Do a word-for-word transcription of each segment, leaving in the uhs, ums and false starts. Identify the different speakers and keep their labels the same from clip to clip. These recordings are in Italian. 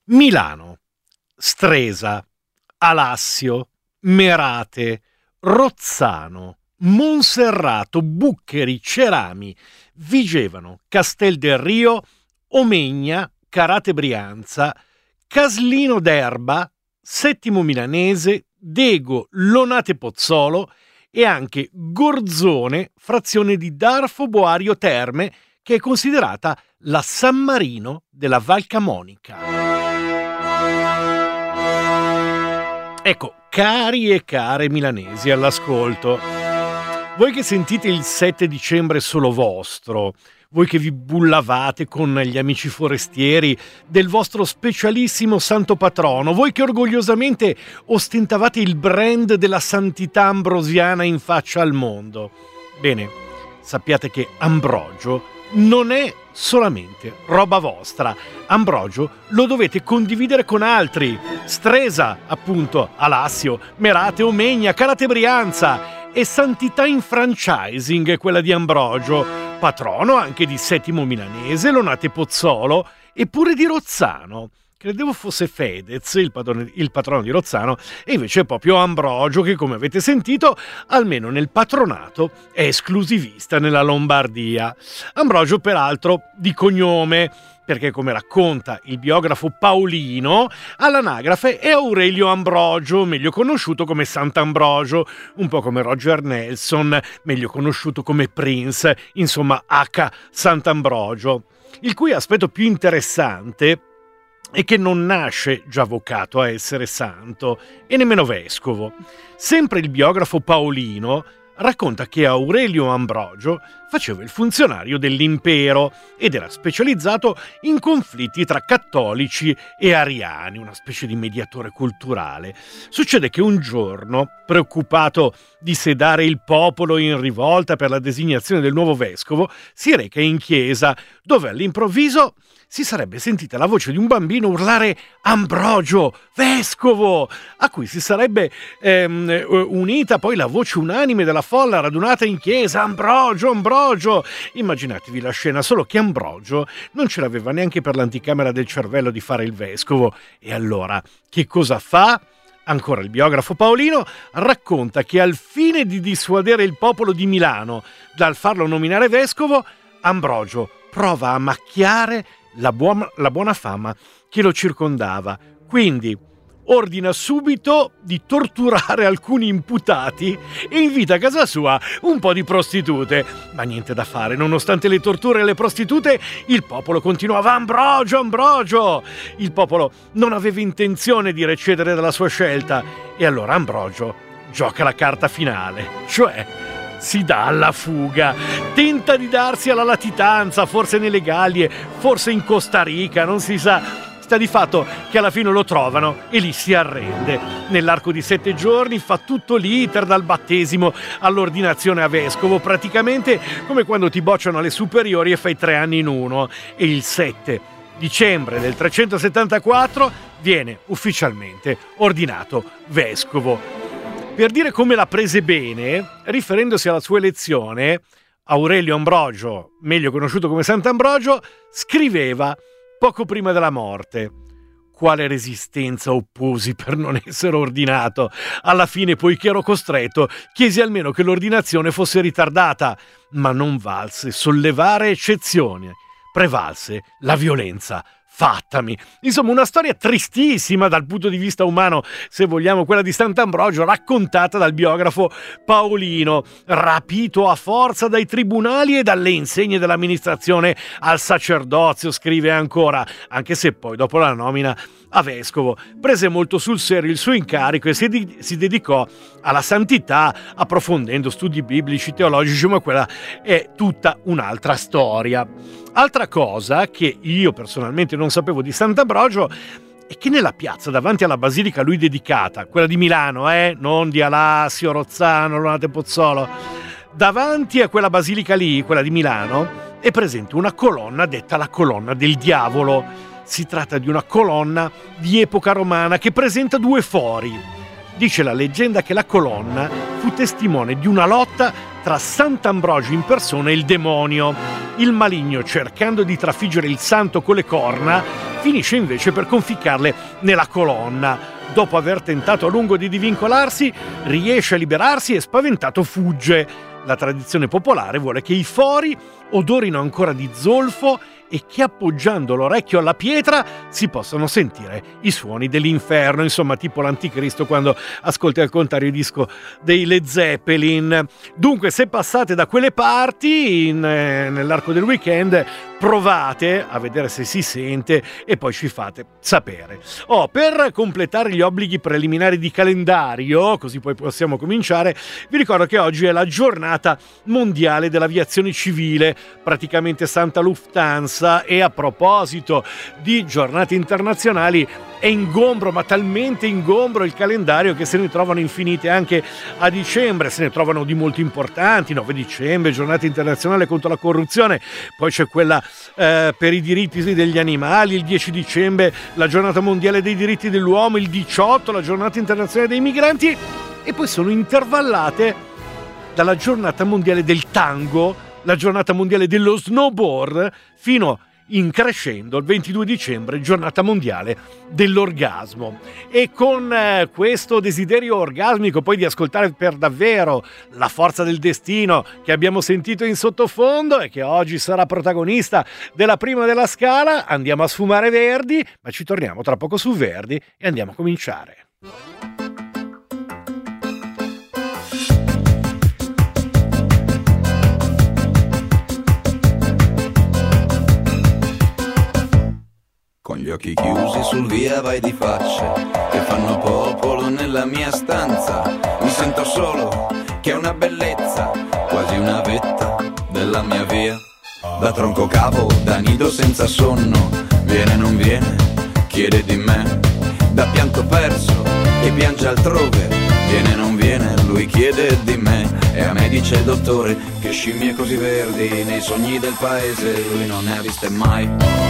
Speaker 1: Milano, Stresa, Alassio, Merate, Rozzano, Monserrato, Buccheri, Cerami, Vigevano, Castel del Rio, Omegna, Carate Brianza, Caslino d'Erba, Settimo Milanese, Dego, Lonate Pozzolo e anche Gorzone, frazione di Darfo Boario Terme, che è considerata la San Marino della Val Camonica. Ecco, cari e care milanesi all'ascolto, voi che sentite il sette dicembre solo vostro, voi che vi bullavate con gli amici forestieri del vostro specialissimo santo patrono, voi che orgogliosamente ostentavate il brand della santità ambrosiana in faccia al mondo. Bene, sappiate che Ambrogio non è solamente roba vostra. Ambrogio lo dovete condividere con altri. Stresa, appunto, Alassio, Merate, Omegna, Carate Brianza e santità in franchising quella di Ambrogio, patrono anche di Settimo Milanese, Lonate Pozzolo e pure di Rozzano. Credevo fosse Fedez il, padrone, il patrono di Rozzano, e invece è proprio Ambrogio che, come avete sentito, almeno nel patronato è esclusivista nella Lombardia. Ambrogio, peraltro, di cognome, perché, come racconta il biografo Paolino, all'anagrafe è Aurelio Ambrogio, meglio conosciuto come Sant'Ambrogio, un po' come Roger Nelson, meglio conosciuto come Prince, insomma H. Sant'Ambrogio, il cui aspetto più interessante e che non nasce già vocato a essere santo e nemmeno vescovo. Sempre il biografo Paolino racconta che Aurelio Ambrogio faceva il funzionario dell'impero ed era specializzato in conflitti tra cattolici e ariani, una specie di mediatore culturale. Succede che un giorno, preoccupato di sedare il popolo in rivolta per la designazione del nuovo vescovo, si reca in chiesa, dove all'improvviso si sarebbe sentita la voce di un bambino urlare «Ambrogio, vescovo!», a cui si sarebbe ehm, unita poi la voce unanime della folla radunata in chiesa «Ambrogio, Ambrogio!». Immaginatevi la scena, solo che Ambrogio non ce l'aveva neanche per l'anticamera del cervello di fare il vescovo. E allora, che cosa fa? Ancora il biografo Paolino racconta che al fine di dissuadere il popolo di Milano dal farlo nominare vescovo, Ambrogio prova a macchiare la buona, la buona fama che lo circondava. Quindi ordina subito di torturare alcuni imputati e invita a casa sua un po' di prostitute. Ma niente da fare, nonostante le torture e le prostitute, il popolo continuava «Ambrogio, Ambrogio!». Il popolo non aveva intenzione di recedere dalla sua scelta e allora Ambrogio gioca la carta finale, cioè si dà alla fuga, tenta di darsi alla latitanza, forse nelle Gallie, forse in Costa Rica, non si sa. Sta di fatto che alla fine lo trovano e lì si arrende. Nell'arco di sette giorni fa tutto l'iter dal battesimo all'ordinazione a vescovo, praticamente come quando ti bocciano alle superiori e fai tre anni in uno. E il sette dicembre del trecentosettantaquattro viene ufficialmente ordinato vescovo. Per dire come la prese bene, riferendosi alla sua elezione, Aurelio Ambrogio, meglio conosciuto come Sant'Ambrogio, scriveva poco prima della morte: quale resistenza opposi per non essere ordinato? Alla fine, poiché ero costretto, chiesi almeno che l'ordinazione fosse ritardata, ma non valse sollevare eccezioni, prevalse la violenza fattami. Insomma, una storia tristissima dal punto di vista umano, se vogliamo, quella di Sant'Ambrogio, raccontata dal biografo Paolino, rapito a forza dai tribunali e dalle insegne dell'amministrazione al sacerdozio, scrive ancora, anche se poi dopo la nomina a vescovo prese molto sul serio il suo incarico e si, di- si dedicò alla santità, approfondendo studi biblici, teologici, ma quella è tutta un'altra storia. Altra cosa che io personalmente non sapevo di Sant'Ambrogio è che nella piazza davanti alla basilica a lui dedicata, quella di Milano, eh, non di Alassio, Rozzano, Lonate Pozzolo, davanti a quella basilica lì, quella di Milano, è presente una colonna detta la colonna del diavolo. Si tratta di una colonna di epoca romana che presenta due fori. Dice la leggenda che la colonna fu testimone di una lotta tra Sant'Ambrogio in persona e il demonio. Il maligno, cercando di trafiggere il santo con le corna, finisce invece per conficcarle nella colonna. Dopo aver tentato a lungo di divincolarsi, riesce a liberarsi e spaventato fugge. La tradizione popolare vuole che i fori odorino ancora di zolfo e che appoggiando l'orecchio alla pietra si possano sentire i suoni dell'inferno, insomma tipo l'anticristo quando ascolti al contrario il disco dei Led Zeppelin. Dunque, se passate da quelle parti in, eh, nell'arco del weekend, provate a vedere se si sente e poi ci fate sapere. Oh, per completare gli obblighi preliminari di calendario, così poi possiamo cominciare, vi ricordo che oggi è la giornata mondiale dell'aviazione civile, praticamente Santa Lufthansa. E a proposito di giornate internazionali, è ingombro, ma talmente ingombro il calendario che se ne trovano infinite anche a dicembre. Se ne trovano di molto importanti: nove dicembre, giornata internazionale contro la corruzione, poi c'è quella eh, per i diritti degli animali, il dieci dicembre la giornata mondiale dei diritti dell'uomo, il diciotto la giornata internazionale dei migranti, e poi sono intervallate dalla giornata mondiale del tango, la giornata mondiale dello snowboard, fino in crescendo il ventidue dicembre, giornata mondiale dell'orgasmo. E con eh, questo desiderio orgasmico poi di ascoltare per davvero la forza del destino che abbiamo sentito in sottofondo e che oggi sarà protagonista della prima della scala, andiamo a sfumare Verdi, ma ci torniamo tra poco su Verdi e andiamo a cominciare.
Speaker 2: Con gli occhi chiusi sul via vai di faccia che fanno popolo nella mia stanza. Mi sento solo, che è una bellezza, quasi una vetta della mia via. Da tronco cavo, da nido senza sonno, viene non viene, chiede di me. Da pianto perso, che piange altrove, viene non viene, lui chiede di me. E a me dice il dottore che scimmie così verdi nei sogni del paese lui non ne ha viste mai.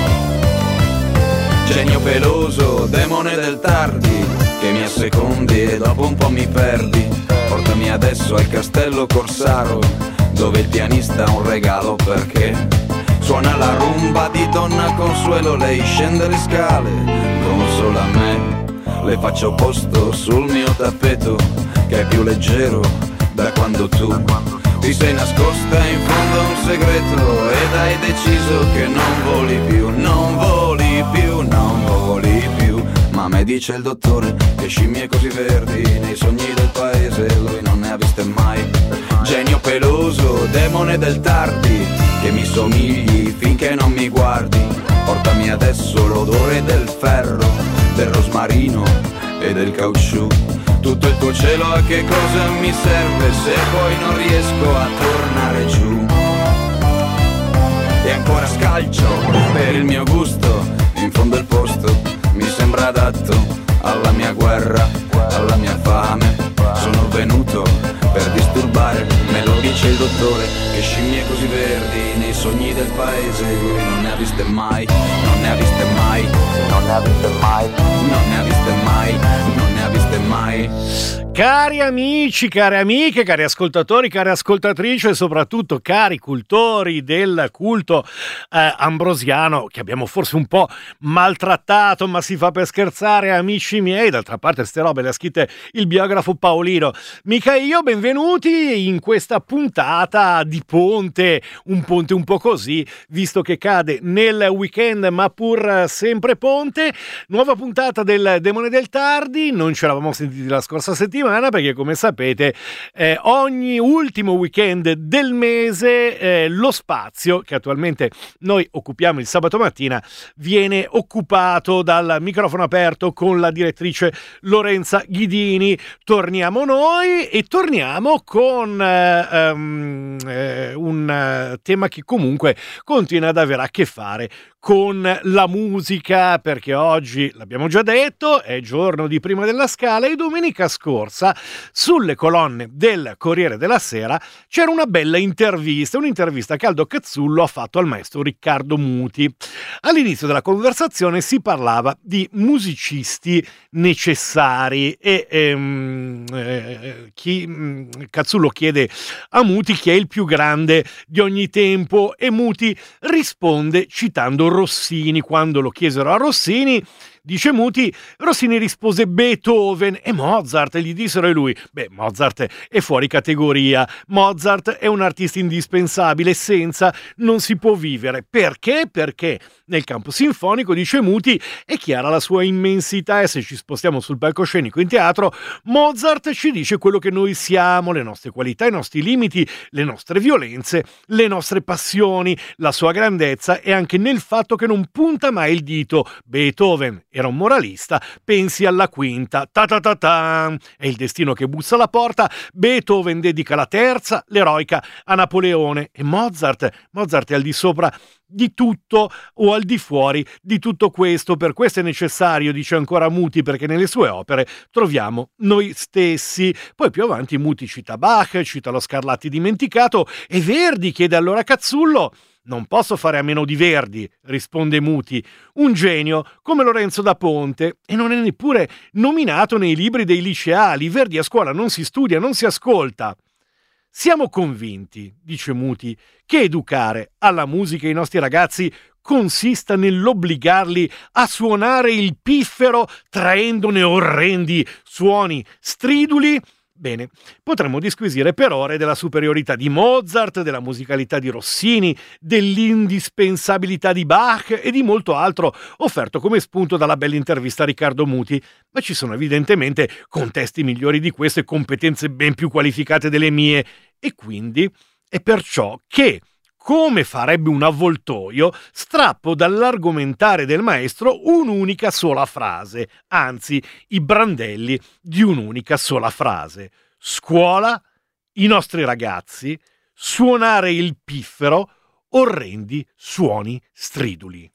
Speaker 2: Genio peloso, demone del tardi, che mi assecondi e dopo un po' mi perdi. Portami adesso al castello Corsaro, dove il pianista ha un regalo perché suona la rumba di Donna Consuelo. Lei scende le scale, consola me, le faccio posto sul mio tappeto, che è più leggero da quando tu ti sei nascosta in fondo a un segreto ed hai deciso che non voli più, non voli più, non voli più. Ma a me dice il dottore che scimmie così verdi nei sogni del paese lui non ne ha viste mai. Genio peloso, demone del tardi, che mi somigli finché non mi guardi. Portami adesso l'odore del ferro, del rosmarino e del caucciù. Tutto il tuo cielo a che cosa mi serve se poi non riesco a tornare giù? E ancora scalcio per il mio gusto, in fondo il posto mi sembra adatto alla mia guerra, alla mia fame. Sono venuto per disturbare, me lo dice il dottore, che scimmie così verdi nei sogni del paese lui non ne ha viste mai, non ne ha viste mai, non ne ha viste mai, non ne ha viste mai, non ne ha viste mai.
Speaker 1: Cari amici, care amiche, cari ascoltatori, care ascoltatrici e soprattutto cari cultori del culto eh, ambrosiano, che abbiamo forse un po' maltrattato, ma si fa per scherzare, amici miei. D'altra parte ste robe le ha scritte il biografo Paolino, mica io. Benvenuti in questa puntata di ponte, un ponte un po' così, visto che cade nel weekend ma pur sempre ponte. Nuova puntata del Demone del Tardi, non ce l'avamo sentiti la scorsa settimana perché, come sapete, eh, ogni ultimo weekend del mese eh, lo spazio che attualmente noi occupiamo il sabato mattina viene occupato dal microfono aperto con la direttrice Lorenza Ghidini. Torniamo noi e torniamo con eh, um, eh, un uh, tema che comunque continua ad avere a che fare con la musica, perché oggi, l'abbiamo già detto, è giorno di Prima della Scala e domenica scorsa sulle colonne del Corriere della Sera c'era una bella intervista, un'intervista che Aldo Cazzullo ha fatto al maestro Riccardo Muti. All'inizio della conversazione si parlava di musicisti necessari e ehm, eh, chi, mh, Cazzullo chiede a Muti chi è il più grande di ogni tempo e Muti risponde citando Rossini. Quando lo chiesero a Rossini, dice Muti, Rossini rispose Beethoven e Mozart, e gli dissero e lui, beh, Mozart è fuori categoria, Mozart è un artista indispensabile, senza non si può vivere. Perché? Perché nel campo sinfonico, dice Muti, è chiara la sua immensità e se ci spostiamo sul palcoscenico in teatro, Mozart ci dice quello che noi siamo, le nostre qualità, i nostri limiti, le nostre violenze, le nostre passioni, la sua grandezza è anche nel fatto che non punta mai il dito. Beethoven era un moralista, pensi alla quinta, ta ta ta ta, è il destino che bussa alla porta, Beethoven dedica la terza, l'eroica, a Napoleone e Mozart, Mozart è al di sopra di tutto o al di fuori di tutto questo, per questo è necessario, dice ancora Muti, perché nelle sue opere troviamo noi stessi. Poi più avanti Muti cita Bach, cita lo Scarlatti dimenticato e Verdi, chiede allora Cazzullo. Non posso fare a meno di Verdi, risponde Muti, un genio come Lorenzo da Ponte e non è neppure nominato nei libri dei liceali. Verdi a scuola non si studia, non si ascolta. Siamo convinti, dice Muti, che educare alla musica i nostri ragazzi consista nell'obbligarli a suonare il piffero traendone orrendi suoni striduli. Bene, potremmo disquisire per ore della superiorità di Mozart, della musicalità di Rossini, dell'indispensabilità di Bach e di molto altro offerto come spunto dalla bella intervista a Riccardo Muti, ma ci sono evidentemente contesti migliori di questo e competenze ben più qualificate delle mie e quindi è perciò che, come farebbe un avvoltoio, strappo dall'argomentare del maestro un'unica sola frase, anzi, i brandelli di un'unica sola frase. Scuola, i nostri ragazzi, suonare il piffero, orrendi suoni striduli.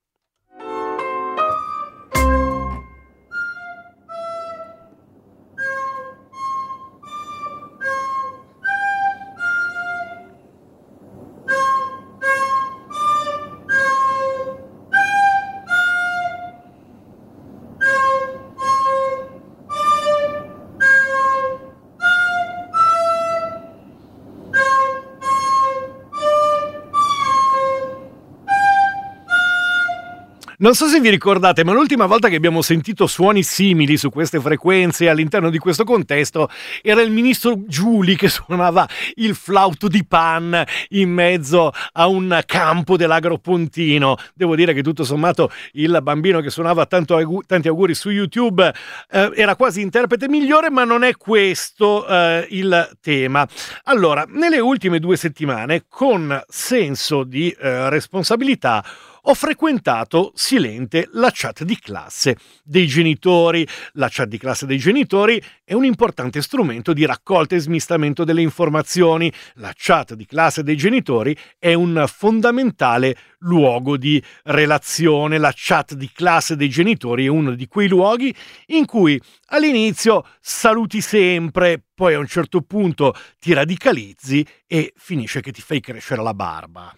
Speaker 1: Non so se vi ricordate, ma l'ultima volta che abbiamo sentito suoni simili su queste frequenze all'interno di questo contesto era il ministro Giuli che suonava il flauto di Pan in mezzo a un campo dell'Agropontino. Devo dire che tutto sommato il bambino che suonava tanto auguri, tanti auguri su YouTube eh, era quasi interprete migliore, ma non è questo eh, il tema. Allora, nelle ultime due settimane, con senso di eh, responsabilità, ho frequentato silente la chat di classe dei genitori. La chat di classe dei genitori è un importante strumento di raccolta e smistamento delle informazioni. La chat di classe dei genitori è un fondamentale luogo di relazione. La chat di classe dei genitori è uno di quei luoghi in cui all'inizio saluti sempre, poi a un certo punto ti radicalizzi e finisce che ti fai crescere la barba.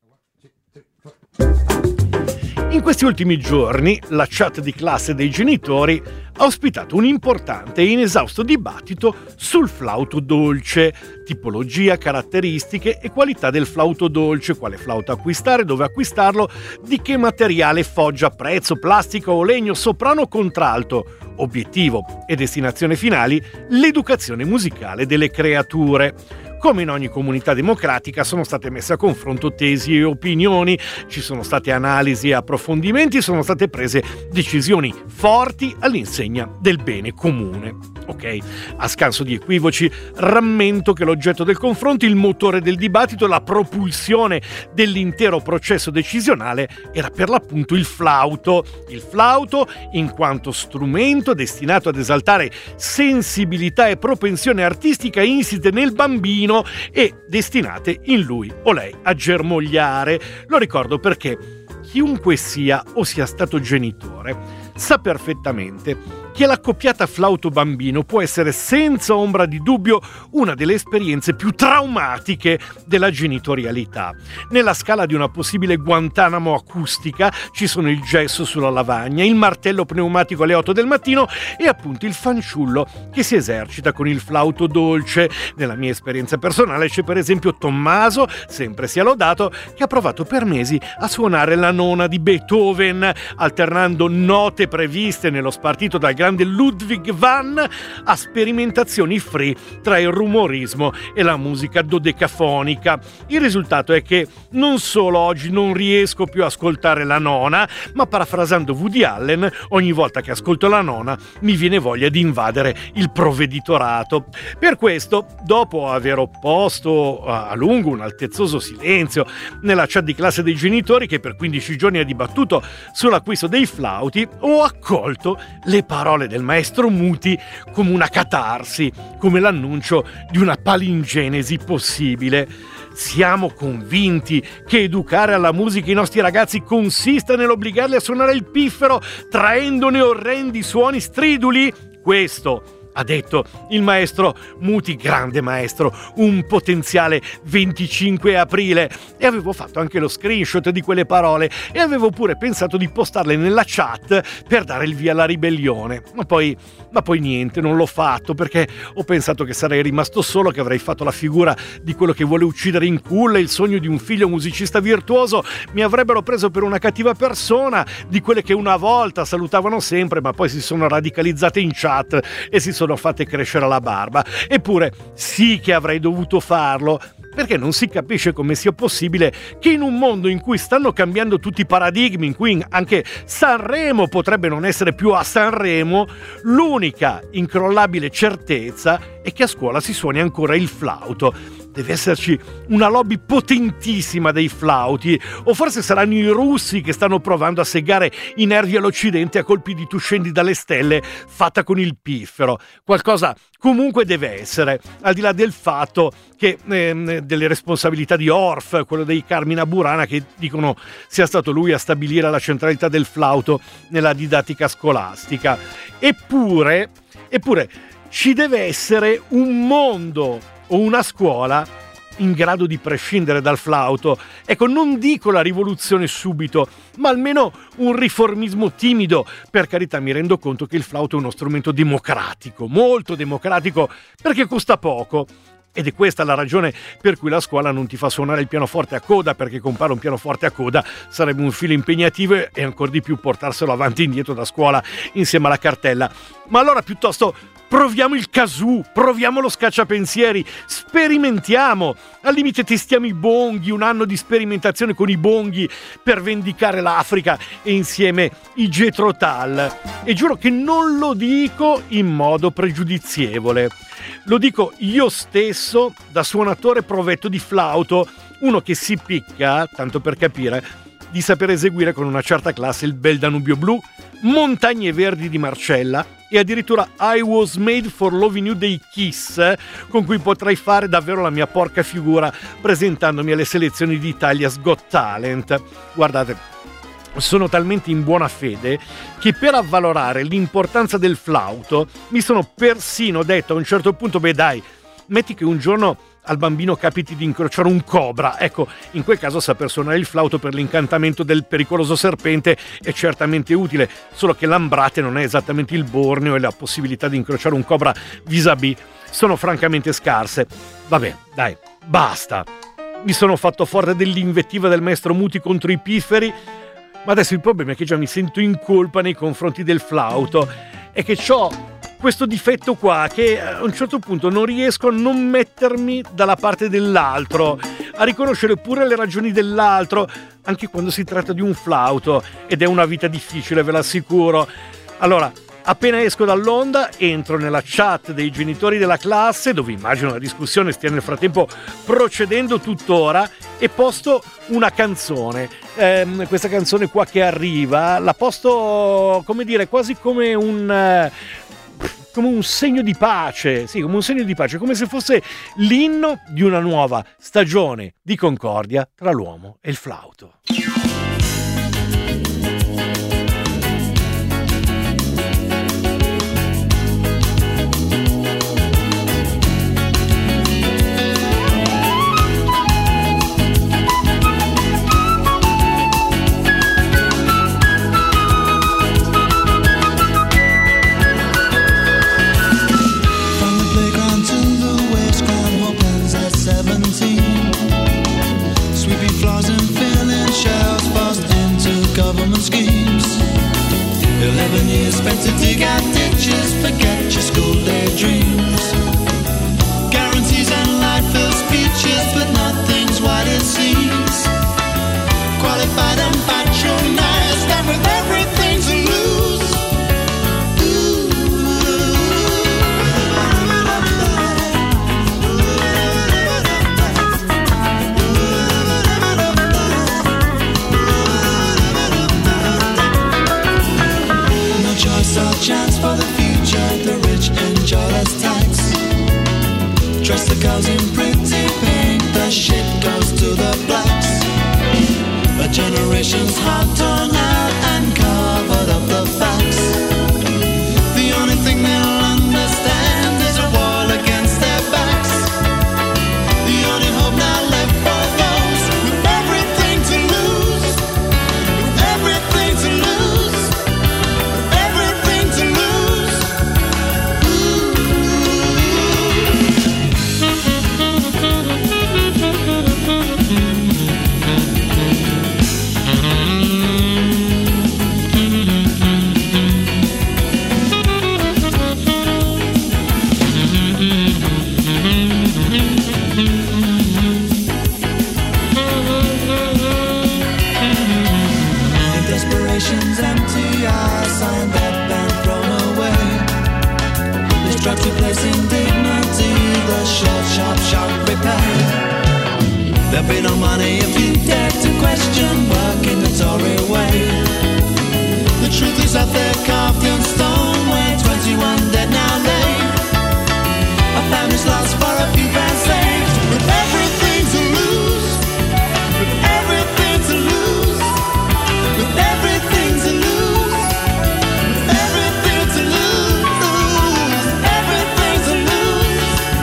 Speaker 1: In questi ultimi giorni la chat di classe dei genitori ha ospitato un importante e inesausto dibattito sul flauto dolce, tipologia, caratteristiche e qualità del flauto dolce, quale flauto acquistare, dove acquistarlo, di che materiale, foggia, prezzo, plastica o legno, soprano o contralto, obiettivo e destinazione finali, l'educazione musicale delle creature. Come in ogni comunità democratica sono state messe a confronto tesi e opinioni, ci sono state analisi e approfondimenti, sono state prese decisioni forti all'insegna del bene comune. Ok, a scanso di equivoci, rammento che l'oggetto del confronto, il motore del dibattito, la propulsione dell'intero processo decisionale era per l'appunto il flauto. Il flauto in quanto strumento destinato ad esaltare sensibilità e propensione artistica insite nel bambino e destinate in lui o lei a germogliare. Lo ricordo perché chiunque sia o sia stato genitore sa perfettamente che l'accoppiata flauto-bambino può essere senza ombra di dubbio una delle esperienze più traumatiche della genitorialità. Nella scala di una possibile Guantanamo acustica ci sono il gesso sulla lavagna, il martello pneumatico alle otto del mattino e appunto il fanciullo che si esercita con il flauto dolce. Nella mia esperienza personale c'è per esempio Tommaso, sempre sia lodato, che ha provato per mesi a suonare la nona di Beethoven, alternando note previste nello spartito dal grande Ludwig van a sperimentazioni free tra il rumorismo e la musica dodecafonica. Il risultato è che non solo oggi non riesco più a ascoltare la nona, ma parafrasando Woody Allen, ogni volta che ascolto la nona mi viene voglia di invadere il provveditorato. Per questo, dopo aver opposto a lungo un altezzoso silenzio nella chat di classe dei genitori che per quindici giorni ha dibattuto sull'acquisto dei flauti, ho accolto le parole del maestro Muti come una catarsi, come l'annuncio di una palingenesi possibile. Siamo convinti che educare alla musica i nostri ragazzi consista nell'obbligarli a suonare il piffero traendone orrendi suoni striduli? Questo ha detto il maestro Muti, grande maestro, un potenziale venticinque aprile, e avevo fatto anche lo screenshot di quelle parole e avevo pure pensato di postarle nella chat per dare il via alla ribellione, ma poi, ma poi niente, non l'ho fatto perché ho pensato che sarei rimasto solo, che avrei fatto la figura di quello che vuole uccidere in culla il sogno di un figlio musicista virtuoso, mi avrebbero preso per una cattiva persona, di quelle che una volta salutavano sempre ma poi si sono radicalizzate in chat e si sono fatte crescere la barba. Eppure sì che avrei dovuto farlo, perché non si capisce come sia possibile che in un mondo in cui stanno cambiando tutti i paradigmi, in cui anche Sanremo potrebbe non essere più a Sanremo, l'unica incrollabile certezza è che a scuola si suoni ancora il flauto. Deve esserci una lobby potentissima dei flauti, o forse saranno i russi che stanno provando a segare i nervi all'Occidente a colpi di Tu scendi dalle stelle fatta con il piffero. Qualcosa comunque deve essere, al di là del fatto che eh, delle responsabilità di Orff, quello dei Carmina Burana, che dicono sia stato lui a stabilire la centralità del flauto nella didattica scolastica. Eppure, eppure ci deve essere un mondo o una scuola in grado di prescindere dal flauto. Ecco, non dico la rivoluzione subito, ma almeno un riformismo timido. Per carità, mi rendo conto che il flauto è uno strumento democratico, molto democratico, perché costa poco. Ed è questa la ragione per cui la scuola non ti fa suonare il pianoforte a coda, perché comprare un pianoforte a coda sarebbe un filo impegnativo e ancor di più portarselo avanti e indietro da scuola insieme alla cartella. Ma allora piuttosto proviamo il kazoo, proviamo lo scacciapensieri, sperimentiamo, al limite testiamo i bonghi, un anno di sperimentazione con i bonghi per vendicare l'Africa e insieme i Jethro Tull. E giuro che non lo dico in modo pregiudizievole, lo dico io stesso da suonatore provetto di flauto, uno che si picca, tanto per capire, di saper eseguire con una certa classe il bel Danubio blu, Montagne Verdi di Marcella e addirittura I Was Made for Loving You dei Kiss, con cui potrei fare davvero la mia porca figura presentandomi alle selezioni di Italia's Got Talent. Guardate, sono talmente in buona fede che per avvalorare l'importanza del flauto mi sono persino detto a un certo punto: beh dai, metti che un giorno al bambino capiti di incrociare un cobra, ecco, in quel caso saper suonare il flauto per l'incantamento del pericoloso serpente è certamente utile, solo che l'Ambrate non è esattamente il Borneo e la possibilità di incrociare un cobra vis-à-vis sono francamente scarse. Vabbè, dai, basta. Mi sono fatto forte dell'invettiva del maestro Muti contro i pifferi, ma adesso il problema è che già mi sento in colpa nei confronti del flauto e che c'ho questo difetto qua, che a un certo punto non riesco a non mettermi dalla parte dell'altro, a riconoscere pure le ragioni dell'altro, anche quando si tratta di un flauto, ed è una vita difficile, ve l'assicuro. Allora, appena esco dall'onda, entro nella chat dei genitori della classe, dove immagino la discussione stia nel frattempo procedendo tuttora, e posto una canzone. Ehm, questa canzone qua che arriva, la posto, come dire, quasi come un... come un segno di pace, sì, come un segno di pace, come se fosse l'inno di una nuova stagione di concordia tra l'uomo e il flauto.
Speaker 3: schemes. Eleven years spent to dig out ditches, forget your school day dreams. Guarantees and life-filled speeches, but nothing's what it seems. Qualified and patronized, and with everything to lose. No choice or chance for the future, the rich enjoy less tax. Dress the girls in pretty pink, the shit goes to the blacks. A generation's heart torn out and covered up the facts. The only thing they'll understand is a wall against their backs. The only hope now left for those with everything to lose, with everything to lose, with everything to lose. Desperation's empty, I signed that band thrown away. This drug to place indignity, the short, sharp, sharp repay. There'll be no money if you dare to question work in the Tory way. The truth is out there carved in stone, where twenty-one dead now lay. A family's lost for a few grand saved, with everything to lose, with everything to lose. With everything to lose, with everything to lose, everything to lose.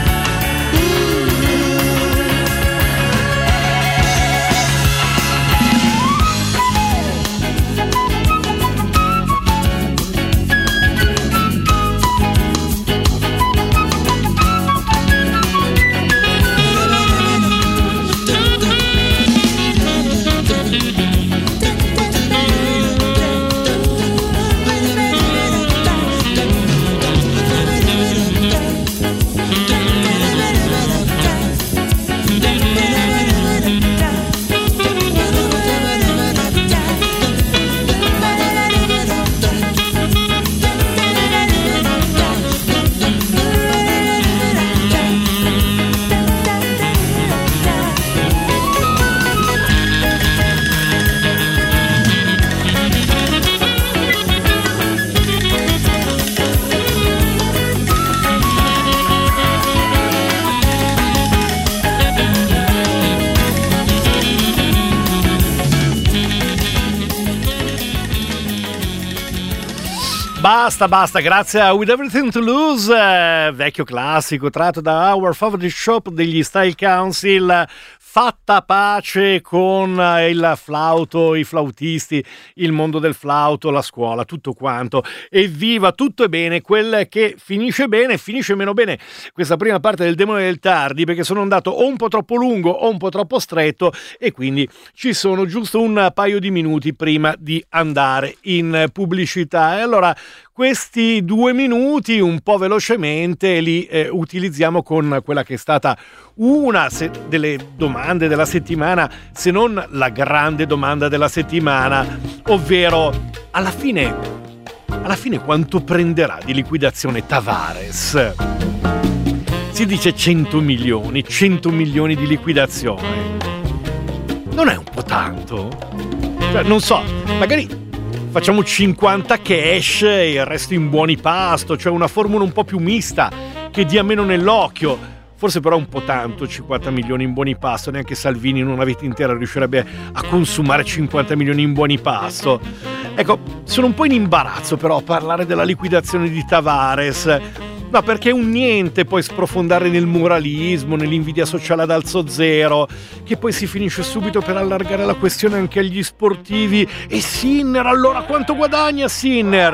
Speaker 1: Basta, basta, grazie a With Everything to Lose, eh, vecchio classico tratto da Our Favorite Shop degli Style Council. Fatta pace con il flauto, i flautisti, il mondo del flauto, la scuola, tutto quanto. Evviva, tutto è bene, quel che finisce bene, finisce meno bene questa prima parte del Demone del Tardi, perché sono andato o un po' troppo lungo o un po' troppo stretto e quindi ci sono giusto un paio di minuti prima di andare in pubblicità. E allora questi due minuti un po' velocemente li eh, utilizziamo con quella che è stata una se- delle domande della settimana, se non la grande domanda della settimana, ovvero alla fine, alla fine quanto prenderà di liquidazione Tavares? Si dice cento milioni, cento milioni di liquidazione. Non è un po' tanto? Cioè, non so, magari facciamo cinquanta cash e il resto in buoni pasto, cioè una formula un po' più mista che dia meno nell'occhio. Forse però un po' tanto, cinquanta milioni in buoni pasto, neanche Salvini in una vita intera riuscirebbe a consumare cinquanta milioni in buoni pasto. Ecco, sono un po' in imbarazzo però a parlare della liquidazione di Tavares. No, perché è un niente poi sprofondare nel moralismo, nell'invidia sociale ad alzo zero, che poi si finisce subito per allargare la questione anche agli sportivi. E Sinner, allora quanto guadagna Sinner?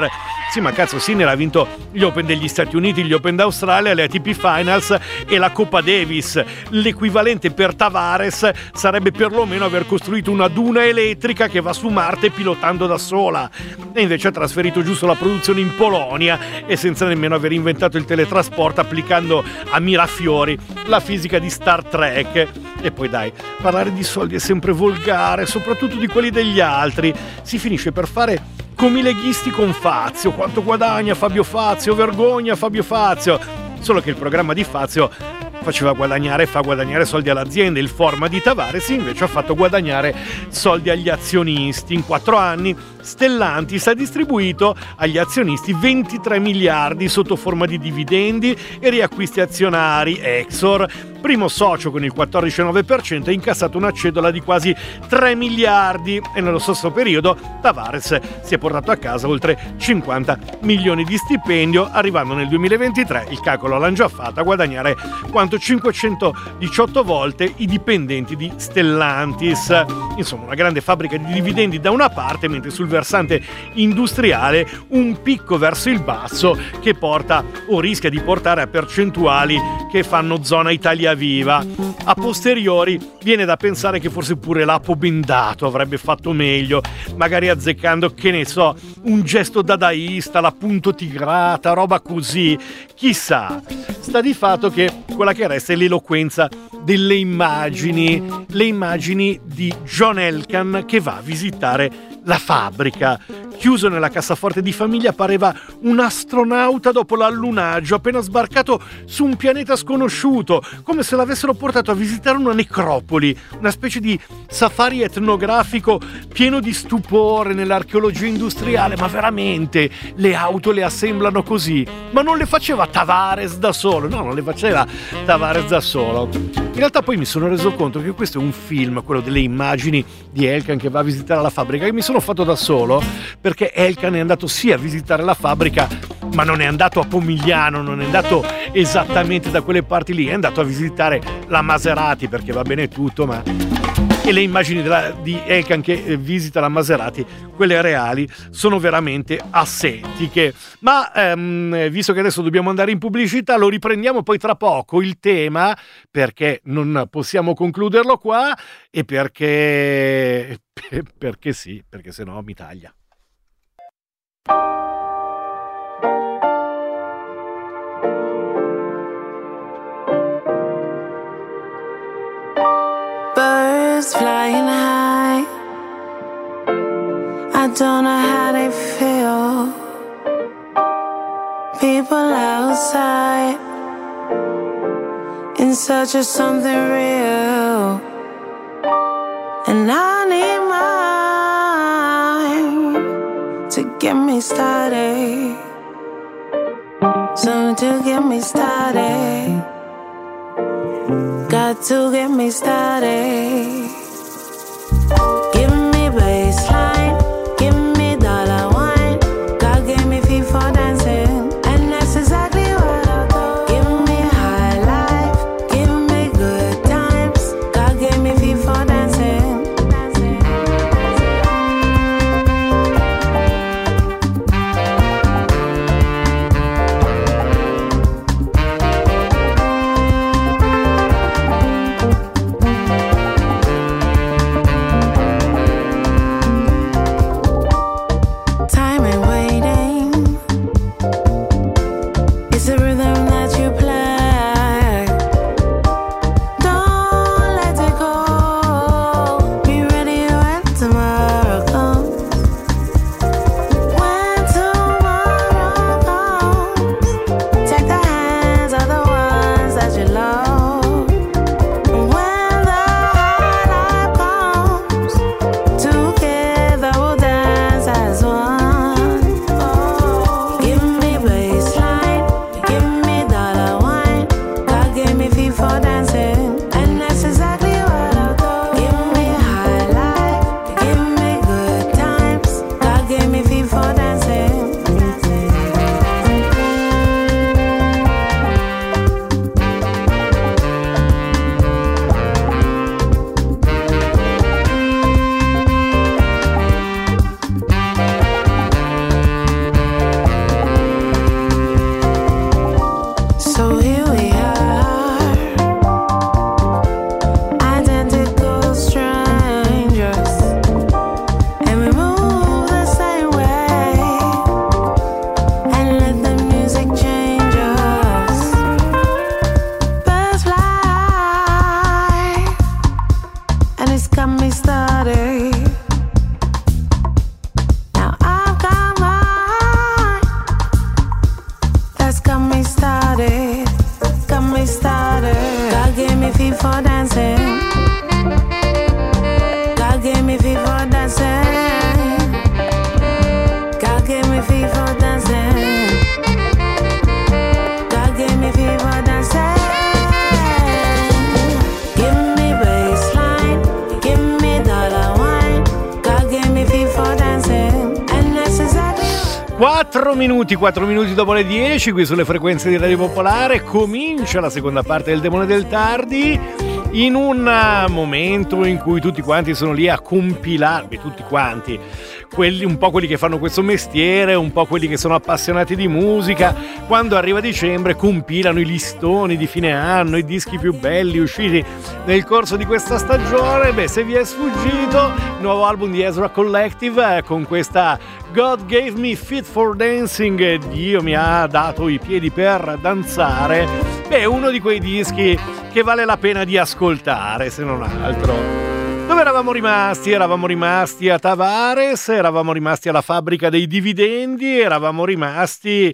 Speaker 1: Sì, ma cazzo, Sinner ha vinto gli Open degli Stati Uniti, gli Open d'Australia, le A T P Finals e la Coppa Davis. L'equivalente per Tavares sarebbe perlomeno aver costruito una duna elettrica che va su Marte pilotando da sola. E invece ha trasferito giusto la produzione in Polonia e senza nemmeno aver inventato il teletrasporto applicando a mirafiori la fisica di Star Trek. E poi dai, parlare di soldi è sempre volgare, soprattutto di quelli degli altri. Si finisce per fare come i leghisti con Fazio. Quanto guadagna Fabio Fazio? Vergogna Fabio Fazio. Solo che il programma di Fazio faceva guadagnare e fa guadagnare soldi all'azienda. Il forma di Tavares invece ha fatto guadagnare soldi agli azionisti. In quattro anni Stellantis ha distribuito agli azionisti ventitré miliardi sotto forma di dividendi e riacquisti azionari. Exor, primo socio con il quattordici virgola nove per cento, ha incassato una cedola di quasi tre miliardi e nello stesso periodo Tavares si è portato a casa oltre cinquanta milioni di stipendio, arrivando nel duemilaventitré, il calcolo l'hanno già fatto, a guadagnare quanto cinquecentodiciotto volte i dipendenti di Stellantis. Insomma, una grande fabbrica di dividendi da una parte, mentre sul versante industriale un picco verso il basso che porta o rischia di portare a percentuali che fanno zona Italia Viva. A posteriori viene da pensare che forse pure l'Apo bendato avrebbe fatto meglio, magari azzeccando, che ne so, un gesto dadaista, la punto tigrata, roba così, chissà. Sta di fatto che quella che resta è l'eloquenza delle immagini, le immagini di John Elkann che va a visitare la fabbrica. Chiuso nella cassaforte di famiglia pareva un astronauta dopo l'allunaggio, appena sbarcato su un pianeta sconosciuto, come se l'avessero portato a visitare una necropoli, una specie di safari etnografico pieno di stupore nell'archeologia industriale. Ma veramente le auto le assemblano così? Ma non le faceva Tavares da solo? No, non le faceva Tavares da solo. In realtà poi mi sono reso conto che questo è un film, quello delle immagini di Elkann che va a visitare la fabbrica, che mi sono fatto da solo, perché Elkann è andato sì a visitare la fabbrica, ma non è andato a Pomigliano, non è andato esattamente da quelle parti lì, è andato a visitare la Maserati, perché va bene tutto, ma... E le immagini della, di Elkann che visita la Maserati, quelle reali, sono veramente assentiche. Ma ehm, visto che adesso dobbiamo andare in pubblicità, lo riprendiamo poi tra poco il tema, perché non possiamo concluderlo qua e perché... perché sì, perché sennò mi taglia.
Speaker 4: Birds flying high, I don't know how they feel. People outside in search of something real, and I need mine to get me started, something to get me started. Got to get me started. Give me baseline, give me dollar wine. God gave me feet for dancing, and that's exactly what I do. Give me high life, give me good times. God gave me feet for dancing, dancing,
Speaker 1: quattro minuti, quattro minuti dopo le dieci, qui sulle frequenze di Radio Popolare, comincia la seconda parte del Demone del Tardi, in un momento in cui tutti quanti sono lì a compilare, beh, tutti quanti, quelli, un po' quelli che fanno questo mestiere, un po' quelli che sono appassionati di musica, quando arriva dicembre compilano i listoni di fine anno, i dischi più belli usciti nel corso di questa stagione. Beh, se vi è sfuggito, il nuovo album di Ezra Collective eh, con questa God Gave Me Feet for Dancing, Dio mi ha dato i piedi per danzare, beh, uno di quei dischi che vale la pena di ascoltare, se non altro. Dove eravamo rimasti? Eravamo rimasti a Tavares, eravamo rimasti alla fabbrica dei dividendi, eravamo rimasti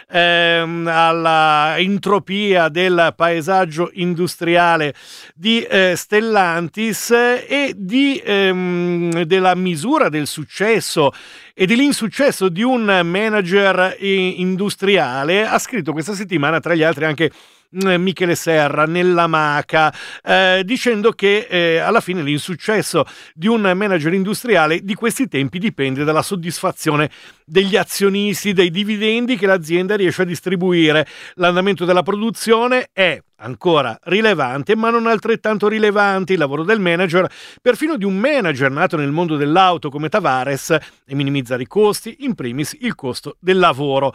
Speaker 1: ehm, alla entropia del paesaggio industriale di eh, Stellantis e di, ehm, della misura del successo e dell'insuccesso di un manager industriale. Ha scritto questa settimana, tra gli altri, anche Michele Serra nella Maca, eh, dicendo che eh, alla fine l'insuccesso di un manager industriale di questi tempi dipende dalla soddisfazione degli azionisti, dei dividendi che l'azienda riesce a distribuire. L'andamento della produzione è ancora rilevante, ma non altrettanto rilevante il lavoro del manager, perfino di un manager nato nel mondo dell'auto come Tavares, e minimizzare i costi, in primis il costo del lavoro,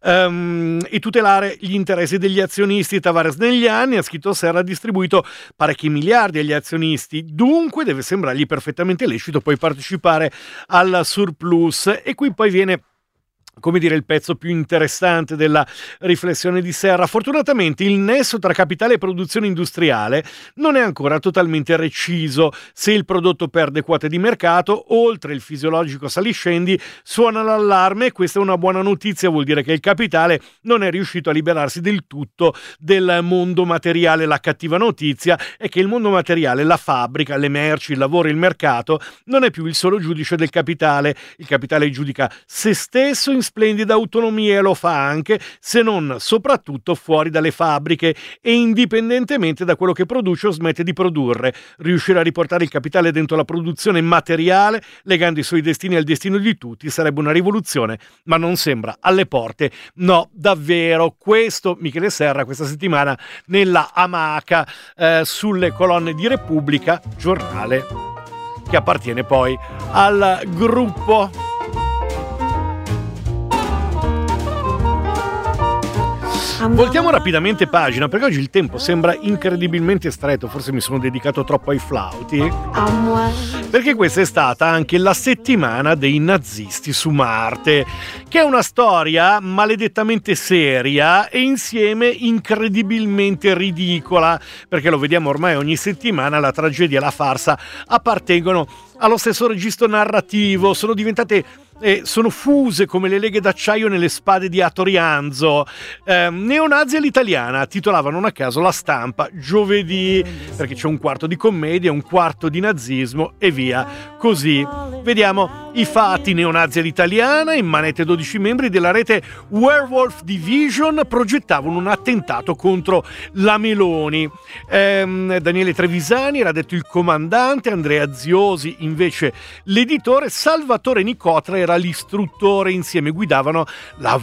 Speaker 1: um, e tutelare gli interessi degli azionisti. Tavares negli anni, ha scritto Serra, ha distribuito parecchi miliardi agli azionisti, dunque deve sembrargli perfettamente lecito poi partecipare al surplus. E qui poi viene, come dire, il pezzo più interessante della riflessione di Serra. Fortunatamente il nesso tra capitale e produzione industriale non è ancora totalmente reciso. Se il prodotto perde quote di mercato, oltre il fisiologico saliscendi, suona l'allarme, e questa è una buona notizia, vuol dire che il capitale non è riuscito a liberarsi del tutto del mondo materiale. La cattiva notizia è che il mondo materiale, la fabbrica, le merci, il lavoro, il mercato, non è più il solo giudice del capitale. Il capitale giudica se stesso in splendida autonomia, e lo fa anche, se non soprattutto, fuori dalle fabbriche e indipendentemente da quello che produce o smette di produrre. Riuscire a riportare il capitale dentro la produzione materiale, legando i suoi destini al destino di tutti, sarebbe una rivoluzione, ma non sembra alle porte. No, davvero. Questo Michele Serra questa settimana nella Amaca, eh, sulle colonne di Repubblica, giornale che appartiene poi al gruppo. Voltiamo rapidamente pagina, perché oggi il tempo sembra incredibilmente stretto, forse mi sono dedicato troppo ai flauti, perché questa è stata anche la settimana dei nazisti su Marte, che è una storia maledettamente seria e insieme incredibilmente ridicola, perché lo vediamo ormai ogni settimana, la tragedia e la farsa appartengono allo stesso registro narrativo, sono diventate e sono fuse come le leghe d'acciaio nelle spade di Atorianzo. Eh, neonazi all'italiana, titolavano non a caso La Stampa giovedì, perché c'è un quarto di commedia, un quarto di nazismo e via così. Vediamo i fatti. Neonazi all'italiana, in manette dodici membri della rete Werewolf Division progettavano un attentato contro la Meloni. Eh, Daniele Trevisani era detto il comandante, Andrea Ziosi invece l'editore, Salvatore Nicotra era l'istruttore. Insieme guidavano la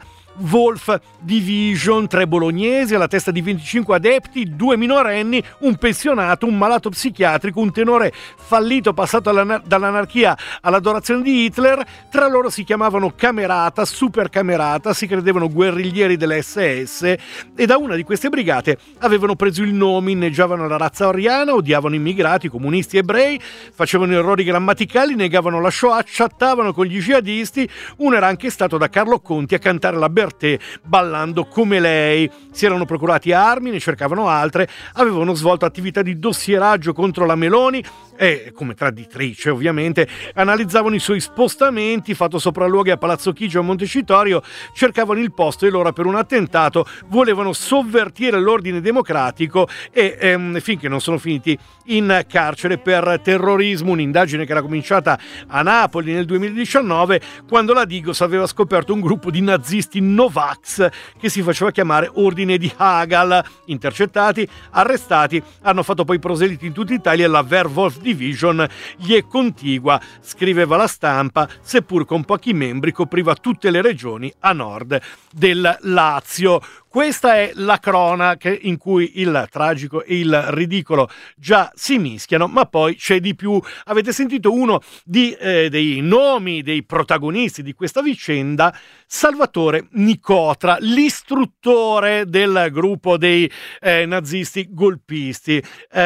Speaker 1: Werewolf Division, tre bolognesi alla testa di venticinque adepti, due minorenni, un pensionato, un malato psichiatrico, un tenore fallito passato dall'anarchia all'adorazione di Hitler. Tra loro si chiamavano Camerata, Super Camerata, si credevano guerriglieri dell'esse esse e da una di queste brigate avevano preso il nome. Inneggiavano la razza ariana, odiavano immigrati, comunisti, ebrei, facevano errori grammaticali, negavano la Shoah, chattavano con gli jihadisti. Uno era anche stato da Carlo Conti a cantare la Bertè ballando come lei. Si erano procurati armi, ne cercavano altre, avevano svolto attività di dossieraggio contro la Meloni e, come traditrice ovviamente, analizzavano i suoi spostamenti, fatto sopralluoghi a Palazzo Chigi o a Montecitorio, cercavano il posto e l'ora per un attentato, volevano sovvertire l'ordine democratico e ehm, finché non sono finiti in carcere per terrorismo. Un'indagine che era cominciata a Napoli nel duemiladiciannove, quando la Digos aveva scoperto un gruppo di nazisti Novax che si faceva chiamare Ordine di Hagal. Intercettati, arrestati, hanno fatto poi proseliti in tutta Italia. La Werewolf Division gli è contigua, scriveva La Stampa, seppur con pochi membri copriva tutte le regioni a nord del Lazio. Questa è la cronaca in cui il tragico e il ridicolo già si mischiano, ma poi c'è di più. Avete sentito uno di, eh, dei nomi dei protagonisti di questa vicenda, Salvatore Nicotra, l'istruttore del gruppo dei eh, nazisti golpisti,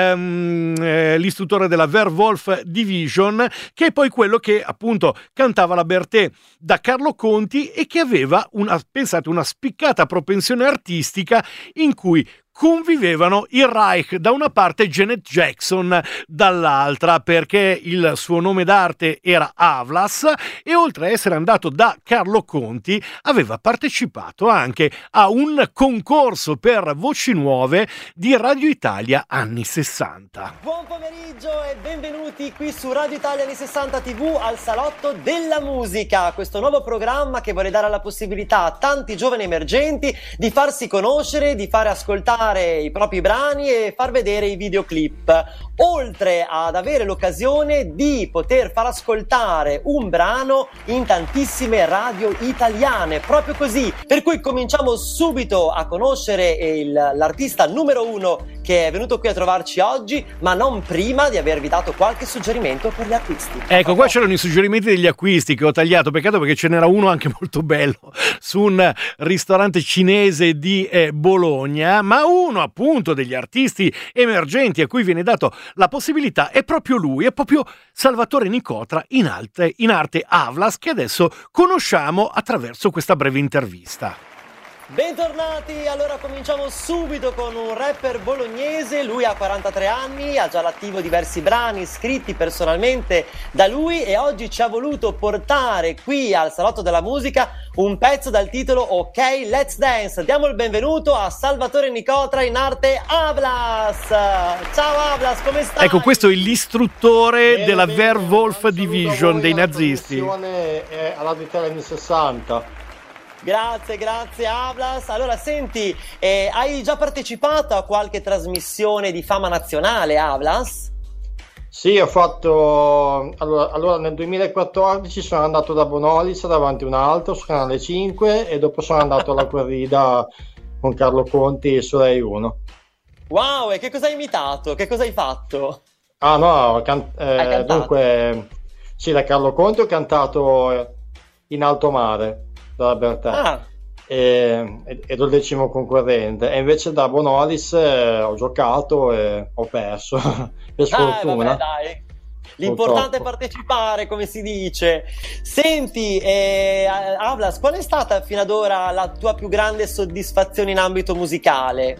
Speaker 1: ehm, eh, l'istruttore della Werwolf Division, che è poi quello che appunto cantava la Bertè da Carlo Conti e che aveva una, pensate, una spiccata propensione artistica in cui convivevano il Reich da una parte e Janet Jackson dall'altra, perché il suo nome d'arte era Avlas e oltre a essere andato da Carlo Conti aveva partecipato anche a un concorso per voci nuove di Radio Italia anni sessanta.
Speaker 5: Buon pomeriggio e benvenuti qui su Radio Italia anni sessanta tivù al Salotto della Musica, questo nuovo programma che vuole dare la possibilità a tanti giovani emergenti di farsi conoscere, di fare ascoltare i propri brani e far vedere i videoclip, oltre ad avere l'occasione di poter far ascoltare un brano in tantissime radio italiane, proprio così. Per cui cominciamo subito a conoscere il, l'artista numero uno che è venuto qui a trovarci oggi, ma non prima di avervi dato qualche suggerimento per gli acquisti.
Speaker 1: Ecco, qua c'erano i suggerimenti degli acquisti che ho tagliato, peccato perché ce n'era uno anche molto bello su un ristorante cinese di eh, Bologna, ma uno appunto degli artisti emergenti a cui viene dato la possibilità è proprio lui, è proprio Salvatore Nicotra in arte, in arte Avlas, che adesso conosciamo attraverso questa breve intervista.
Speaker 5: Bentornati, allora cominciamo subito con un rapper bolognese, lui ha quarantatré anni, ha già all'attivo diversi brani scritti personalmente da lui e oggi ci ha voluto portare qui al Salotto della Musica un pezzo dal titolo Ok, Let's Dance. Diamo il benvenuto a Salvatore Nicotra in arte Avlas. Ciao Avlas, come stai?
Speaker 1: Ecco, questo è l'istruttore
Speaker 6: bene,
Speaker 1: della
Speaker 6: bene,
Speaker 1: Werwolf Division dei nazisti.
Speaker 6: È alla Italia anni sessanta.
Speaker 5: Grazie, grazie Avlas. Allora senti, eh, hai già partecipato a qualche trasmissione di fama nazionale, Avlas?
Speaker 6: Sì, ho fatto allora, allora nel duemilaquattordici sono andato da Bonolis davanti a un altro su Canale cinque e dopo sono andato alla corrida con Carlo Conti su Rai uno.
Speaker 5: Wow, e che cosa hai imitato? Che cosa hai fatto?
Speaker 6: Ah no, can- eh, dunque sì, da Carlo Conti ho cantato In alto mare della Bertè. Ah. E, ed ho il decimo concorrente, e invece da Bonolis eh, ho giocato e ho perso per sfortuna.
Speaker 5: Ah, vabbè, dai. L'importante è partecipare, come si dice. Senti, eh, Avlas, qual è stata fino ad ora la tua più grande soddisfazione in ambito musicale?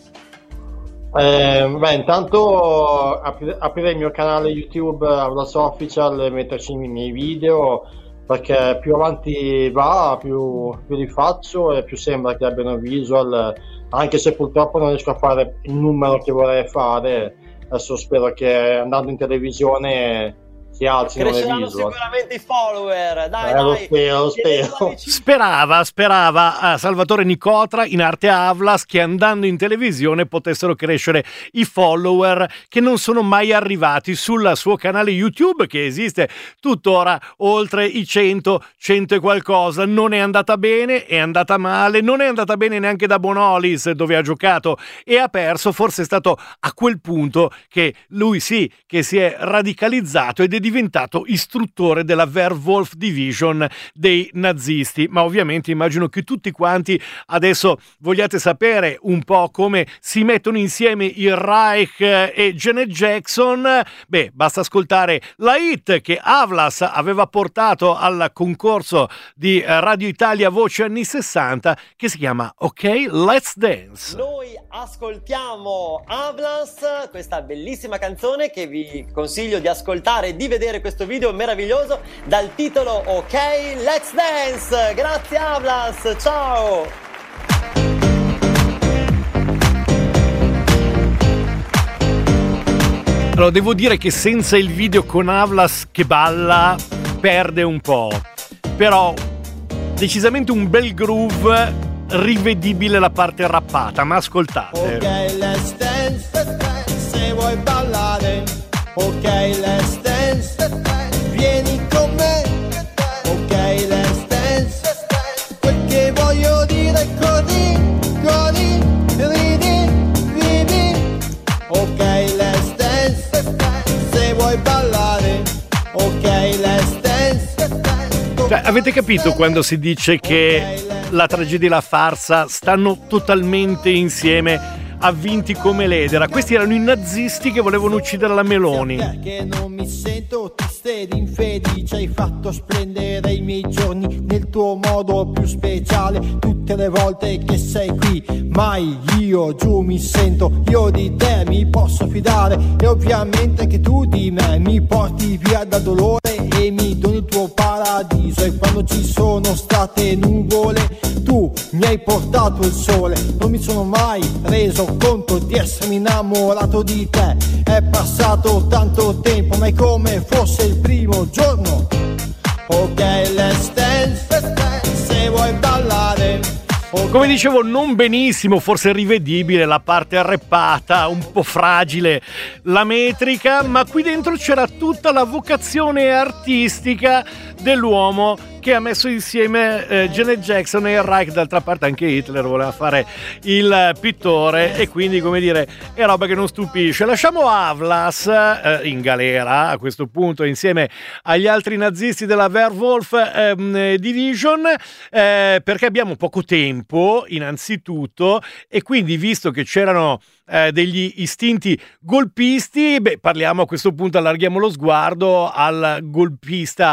Speaker 6: Eh, beh, intanto apri- aprire il mio canale YouTube Avlas Official e metterci i miei video, perché più avanti va più, più li faccio e più sembra che abbiano visual, anche se purtroppo non riesco a fare il numero che vorrei fare. Adesso spero che andando in televisione si alzino le visual.
Speaker 5: Cresceranno sicuramente i follower, dai,
Speaker 6: eh,
Speaker 5: dai.
Speaker 6: Lo spero, lo spero.
Speaker 1: Sperava, sperava a Salvatore Nicotra in arte Avlas che andando in televisione potessero crescere i follower, che non sono mai arrivati sul suo canale YouTube, che esiste tuttora oltre i cento, cento e qualcosa. Non è andata bene, è andata male, non è andata bene neanche da Bonolis, dove ha giocato e ha perso. Forse è stato a quel punto che lui sì, che si è radicalizzato ed è diventato istruttore della Werwolf Division dei nazisti. Ma ovviamente immagino che tutti quanti adesso vogliate sapere un po' come si mettono insieme il Reich e Janet Jackson. Beh, basta ascoltare la hit che Avlas aveva portato al concorso di Radio Italia Voce anni sessanta, che si chiama Ok, Let's Dance.
Speaker 5: Noi ascoltiamo Avlas, questa bellissima canzone che vi consiglio di ascoltare e di vedere questo video meraviglioso dal titolo Ok, Let's Dance. Grazie Avlas, ciao.
Speaker 1: Allora, devo dire che senza il video con Avlas che balla perde un po', però decisamente un bel groove, rivedibile la parte rappata, ma ascoltate.
Speaker 7: Ok, let's dance, let's dance, se vuoi ballare
Speaker 3: Ok, let's dance, vieni con me. Ok, let's dance, quel che voglio dire, corri, corri, ridi, ridi. Ok, let's dance, se vuoi ballare. Ok, let's dance.
Speaker 1: Cioè, avete capito quando si dice che la tragedia e la farsa stanno totalmente insieme, avvinti come l'edera? Questi erano i nazisti che volevano uccidere la Meloni.
Speaker 3: Perché non mi sento triste ed infelice, hai fatto splendere i miei giorni nel tuo modo più speciale. Tutte le volte che sei qui, mai io giù mi sento. Io di te mi posso fidare e ovviamente che tu di me mi porti via dal dolore e mi doni il tuo paradiso. E quando ci sono state nuvole, tu mi hai portato il sole. Non mi sono mai reso conto di essermi innamorato di te. È passato tanto tempo, ma è come fosse il primo giorno. Ok, let's dance, se vuoi ballare. Okay.
Speaker 1: Come dicevo, non benissimo, forse rivedibile la parte arreppata, un po' fragile la metrica, ma qui dentro c'era tutta la vocazione artistica dell'uomo che ha messo insieme eh, Janet Jackson e il Reich. D'altra parte anche Hitler voleva fare il pittore e quindi, come dire, è roba che non stupisce. Lasciamo Havlas eh, in galera a questo punto insieme agli altri nazisti della Werwolf eh, Division eh, perché abbiamo poco tempo innanzitutto, e quindi, visto che c'erano Eh, degli istinti golpisti, beh, parliamo a questo punto, allarghiamo lo sguardo al golpista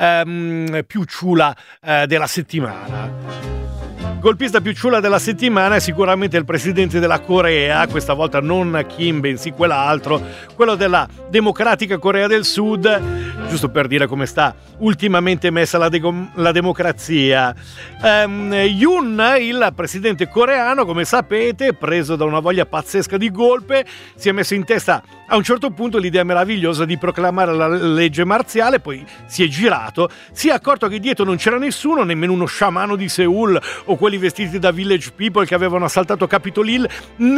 Speaker 1: ehm, più ciula eh, della settimana. Golpista più ciula della settimana è sicuramente il presidente della Corea, questa volta non Kim, bensì quell'altro, quello della Democratica Corea del Sud, giusto per dire come sta ultimamente messa la, de- la democrazia. Um, Yoon, il presidente coreano, come sapete, preso da una voglia pazzesca di golpe, si è messo in testa a un certo punto l'idea meravigliosa di proclamare la legge marziale, poi si è girato, si è accorto che dietro non c'era nessuno, nemmeno uno sciamano di Seoul o quelli vestiti da Village People che avevano assaltato Capitol Hill,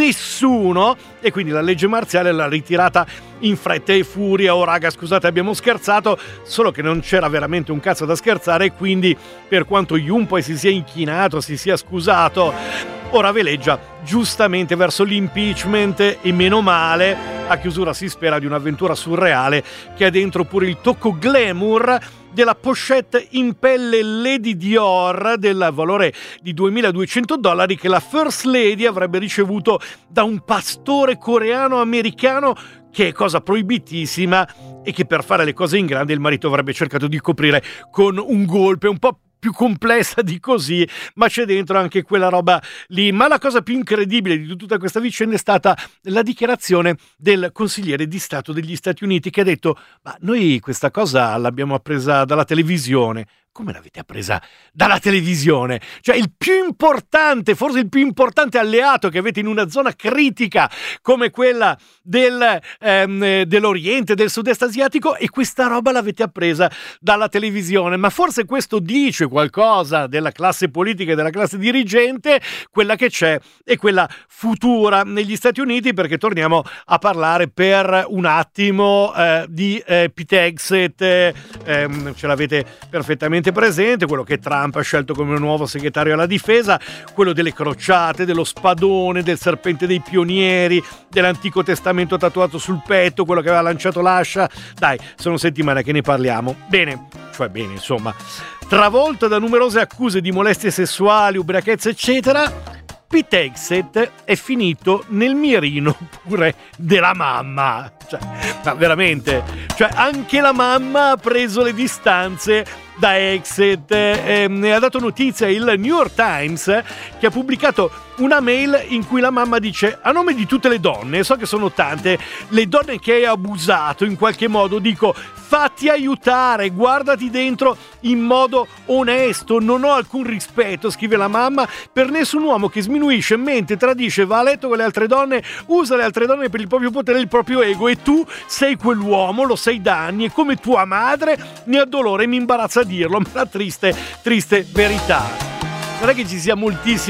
Speaker 1: nessuno, e quindi la legge marziale l'ha ritirata in fretta e furia. Oh raga, scusate, abbiamo scherzato, solo che non c'era veramente un cazzo da scherzare, e quindi, per quanto Yoon poi si sia inchinato, si sia scusato, ora veleggia giustamente verso l'impeachment, e meno male. A chiusura si spera di un'avventura surreale che ha dentro pure il tocco glamour della pochette in pelle Lady Dior del valore di duemiladuecento dollari che la First Lady avrebbe ricevuto da un pastore coreano americano, che è cosa proibitissima e che per fare le cose in grande il marito avrebbe cercato di coprire con un golpe un po' più complessa di così, ma c'è dentro anche quella roba lì. Ma la cosa più incredibile di tutta questa vicenda è stata la dichiarazione del consigliere di Stato degli Stati Uniti, che ha detto: ma noi questa cosa l'abbiamo appresa dalla televisione. Come l'avete appresa dalla televisione? Cioè, il più importante, forse il più importante alleato che avete in una zona critica come quella del, ehm, dell'Oriente, del Sud-Est asiatico, e questa roba l'avete appresa dalla televisione. Ma forse questo dice qualcosa della classe politica e della classe dirigente, quella che c'è e quella futura negli Stati Uniti, perché torniamo a parlare per un attimo eh, di eh, Pete Hegseth, eh, ehm, ce l'avete perfettamente presente, quello che Trump ha scelto come nuovo segretario alla difesa, quello delle crociate, dello spadone, del serpente dei pionieri, dell'Antico Testamento tatuato sul petto, quello che aveva lanciato l'ascia. Dai, sono settimane che ne parliamo. Bene, cioè bene, insomma, travolto da numerose accuse di molestie sessuali, ubriachezza, eccetera, Pete Hegseth è finito nel mirino pure della mamma. Cioè, ma veramente, cioè anche la mamma ha preso le distanze da Hegseth. Eh, ha dato notizia il New York Times, che ha pubblicato una mail in cui la mamma dice: a nome di tutte le donne, so che sono tante, le donne che hai abusato in qualche modo, dico, fatti aiutare, guardati dentro in modo onesto, non ho alcun rispetto, scrive la mamma, per nessun uomo che sminuisce, mente, tradisce, va a letto con le altre donne, usa le altre donne per il proprio potere e il proprio ego, e tu sei quell'uomo, lo sei da anni, e come tua madre ne ha dolore e mi imbarazza a dirlo, ma la triste, triste verità. Non è che ci sia moltissimo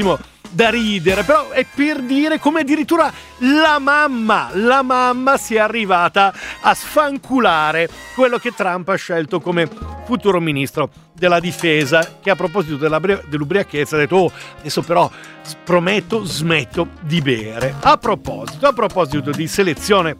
Speaker 1: da ridere, però è per dire come addirittura la mamma, la mamma sia arrivata a sfanculare quello che Trump ha scelto come futuro ministro della difesa, che a proposito della, dell'ubriachezza ha detto: oh, adesso però prometto smetto di bere. A proposito, a proposito di selezione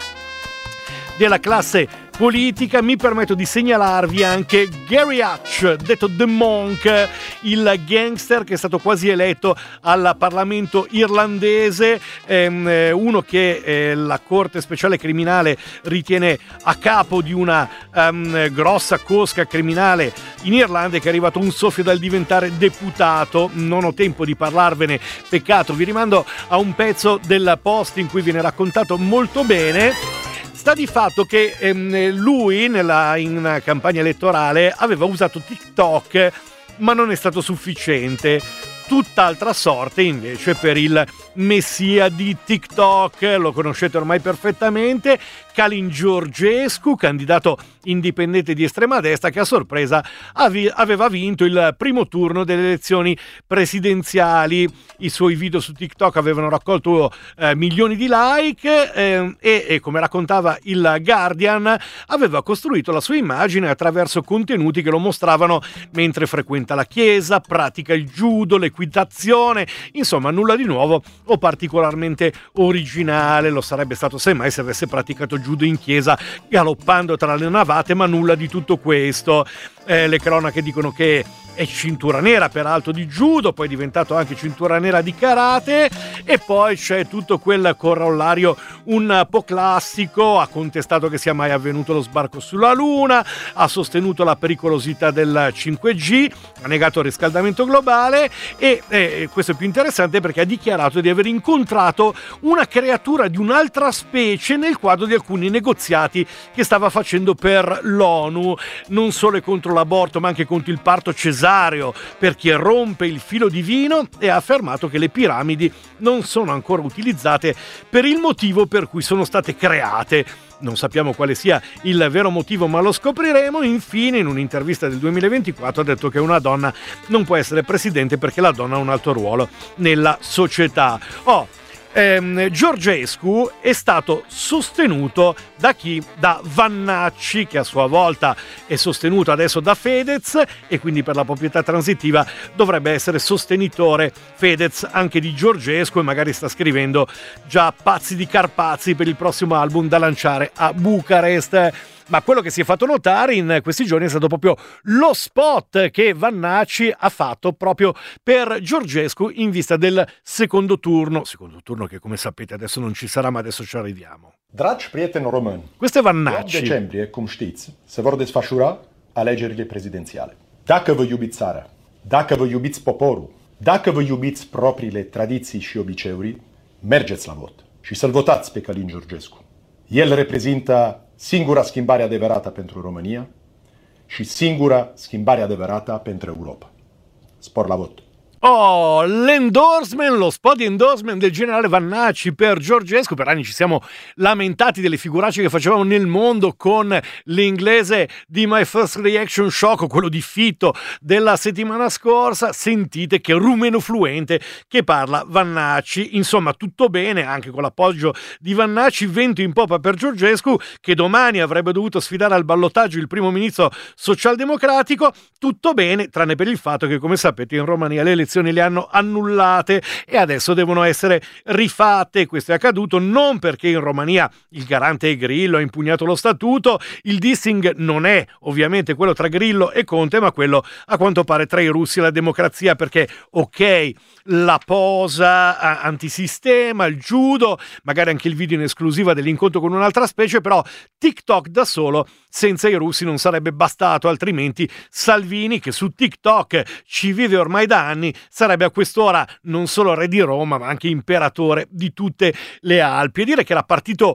Speaker 1: della classe politica, mi permetto di segnalarvi anche Gary Hutch, detto The Monk, il gangster che è stato quasi eletto al Parlamento irlandese, ehm, uno che eh, la Corte Speciale Criminale ritiene a capo di una um, grossa cosca criminale in Irlanda, che è arrivato un soffio dal diventare deputato. Non ho tempo di parlarvene, peccato, vi rimando a un pezzo del post in cui viene raccontato molto bene. Sta di fatto che ehm, lui nella, in campagna elettorale aveva usato TikTok, ma non è stato sufficiente. Tutt'altra sorte invece per il messia di TikTok, lo conoscete ormai perfettamente, Calin Georgescu, candidato indipendente di estrema destra, che a sorpresa avi- aveva vinto il primo turno delle elezioni presidenziali. I suoi video su TikTok avevano raccolto eh, milioni di like eh, e, e, come raccontava il Guardian, aveva costruito la sua immagine attraverso contenuti che lo mostravano mentre frequenta la chiesa, pratica il judo, l'equitazione, insomma nulla di nuovo o particolarmente originale. Lo sarebbe stato semmai se avesse praticato judo in chiesa galoppando tra le navate, ma nulla di tutto questo. Eh, le cronache dicono che è cintura nera peraltro di judo, poi è diventato anche cintura nera di karate, e poi c'è tutto quel corollario un po' classico. Ha contestato che sia mai avvenuto lo sbarco sulla Luna, ha sostenuto la pericolosità del cinque G, ha negato il riscaldamento globale e eh, questo è più interessante perché ha dichiarato di aver incontrato una creatura di un'altra specie nel quadro di alcuni negoziati che stava facendo per l'ONU, non solo contro l'aborto ma anche contro il parto cesareo per chi rompe il filo divino, e ha affermato che le piramidi non sono ancora utilizzate per il motivo per cui sono state create. Non sappiamo quale sia il vero motivo, ma lo scopriremo. Infine, in un'intervista del duemilaventiquattro ha detto che una donna non può essere presidente perché la donna ha un alto ruolo nella società. Oh, ehm, Georgescu è stato sostenuto da chi? Da Vannacci, che a sua volta è sostenuto adesso da Fedez, e quindi per la proprietà transitiva dovrebbe essere sostenitore Fedez anche di Georgescu, e magari sta scrivendo già pazzi di Carpazzi per il prossimo album da lanciare a Bucarest. Ma quello che si è fatto notare in questi giorni è stato proprio lo spot che Vannacci ha fatto proprio per Georgescu in vista del secondo turno. Secondo turno che, come sapete, adesso non ci sarà, ma adesso ci arriviamo.
Speaker 7: Dragi prieteni români,
Speaker 1: questo è Vannacci.
Speaker 7: în decembrie, cum știți, se vor desfășura alegerile prezidențiale. Dacă vă iubiți țara, dacă vă iubiți poporul, dacă vă iubiți propriile tradiții și obiceiuri, mergeți la vot și să-l votați pe Calin Georgescu. El reprezintă singura schimbare adevărată pentru România și singura schimbare adevărată pentru Europa. Spor la vot!
Speaker 1: Oh, l'endorsement, lo spot di endorsement del generale Vannacci per Georgescu. Per anni ci siamo lamentati delle figuracce che facevamo nel mondo con l'inglese di My First Reaction Shock, quello di Fitto della settimana scorsa. Sentite che rumeno fluente che parla Vannacci. Insomma, tutto bene anche con l'appoggio di Vannacci. Vento in poppa per Georgescu, che domani avrebbe dovuto sfidare al ballottaggio il primo ministro socialdemocratico. Tutto bene, tranne per il fatto che, come sapete, in Romania le elezioni le hanno annullate e adesso devono essere rifatte. Questo è accaduto non perché in Romania il garante Grillo ha impugnato lo statuto. Il dissing non è ovviamente quello tra Grillo e Conte, ma quello a quanto pare tra i russi e la democrazia, perché ok, la posa antisistema, il judo, magari anche il video in esclusiva dell'incontro con un'altra specie, però TikTok da solo senza i russi non sarebbe bastato, altrimenti Salvini, che su TikTok ci vive ormai da anni, sarebbe a quest'ora non solo re di Roma ma anche imperatore di tutte le Alpi. E dire che era partito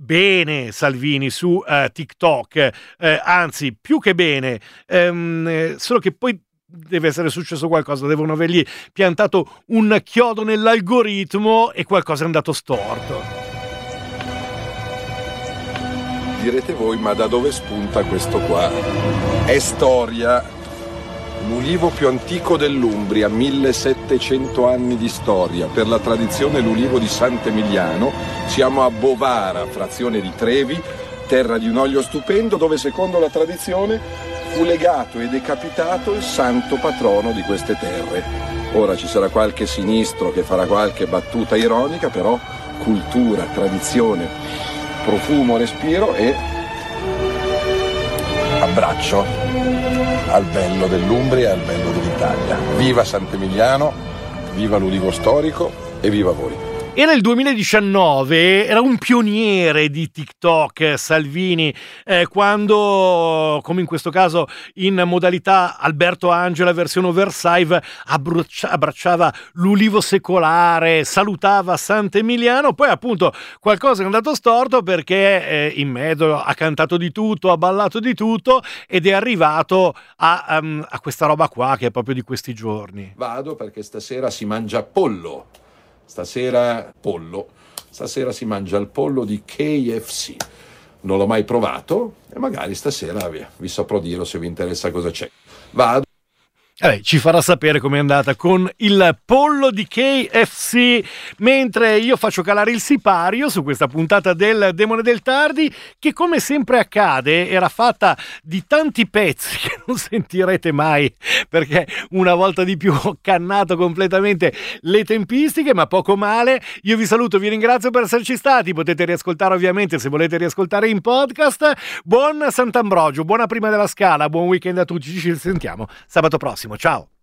Speaker 1: bene Salvini su uh, TikTok, uh, anzi più che bene, um, solo che poi deve essere successo qualcosa, devono avergli piantato un chiodo nell'algoritmo e qualcosa è andato storto.
Speaker 8: Direte voi, ma da dove spunta questo qua? È storia. l'ulivo più antico dell'Umbria, millesettecento anni di storia, per la tradizione l'ulivo di Sant'Emiliano. Siamo a Bovara, frazione di Trevi, terra di un olio stupendo, dove secondo la tradizione fu legato e decapitato il santo patrono di queste terre. Ora ci sarà qualche sinistro che farà qualche battuta ironica, però cultura, tradizione, profumo, respiro e abbraccio al bello dell'Umbria e al bello dell'Italia. Viva Sant'Emiliano, viva l'ulivo storico e viva voi.
Speaker 1: Era il duemiladiciannove, era un pioniere di TikTok Salvini, eh, quando, come in questo caso in modalità Alberto Angela versione oversize, abbraccia, abbracciava l'ulivo secolare, salutava Sant'Emiliano. Poi appunto qualcosa è andato storto, perché eh, in mezzo ha cantato di tutto, ha ballato di tutto, ed è arrivato a, um, a questa roba qua che è proprio di questi giorni.
Speaker 8: Vado perché stasera si mangia pollo. Stasera pollo, stasera si mangia il pollo di K F C. Non l'ho mai provato e magari stasera vi, vi saprò dire se vi interessa cosa c'è. Vado.
Speaker 1: Eh, ci farà sapere com'è andata con il pollo di K F C, mentre io faccio calare il sipario su questa puntata del Demone del Tardi, che come sempre accade era fatta di tanti pezzi che non sentirete mai, perché una volta di più ho cannato completamente le tempistiche, ma poco male. Io vi saluto, vi ringrazio per esserci stati, potete riascoltare ovviamente se volete riascoltare in podcast. Buon Sant'Ambrogio, buona prima della Scala, buon weekend a tutti, ci sentiamo sabato prossimo. Ciao!